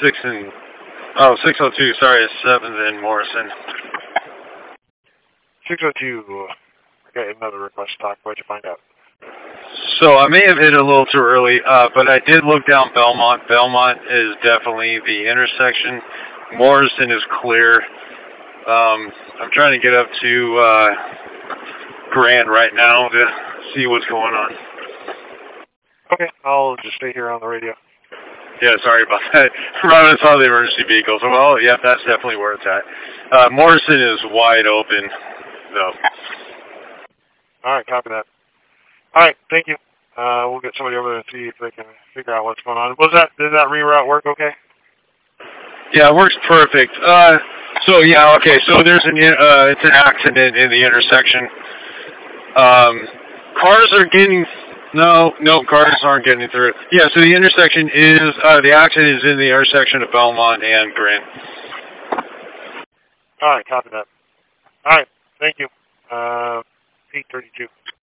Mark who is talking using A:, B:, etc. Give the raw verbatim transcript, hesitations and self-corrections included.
A: six and, oh, six oh two, sorry, it's seventh and Morrison.
B: six oh two, I got another request to talk. What'd you find out?
A: So I may have hit it a little too early, uh, but I did look down Belmont. Belmont is definitely the intersection. Morrison is clear. Um, I'm trying to get up to uh, Grand right now to see what's going on.
B: Okay, I'll just stay here on the radio.
A: Yeah, sorry about that. Robin saw the emergency vehicle, so well, yeah, that's definitely where it's at. Uh, Morrison is wide open, though.
B: All right, copy that. All right, thank you. Uh, we'll get somebody over there and see if they can figure out what's going on. Was that did that reroute work okay?
A: Yeah, it works perfect. Uh, so yeah, okay. So there's an uh, it's an accident in the intersection. Um, cars are getting no, no, cars aren't getting through. Yeah, so the intersection is uh, the accident is in the intersection of Belmont and Grant.
B: All right, copy that. All right, thank you. Uh, Pete thirty-two.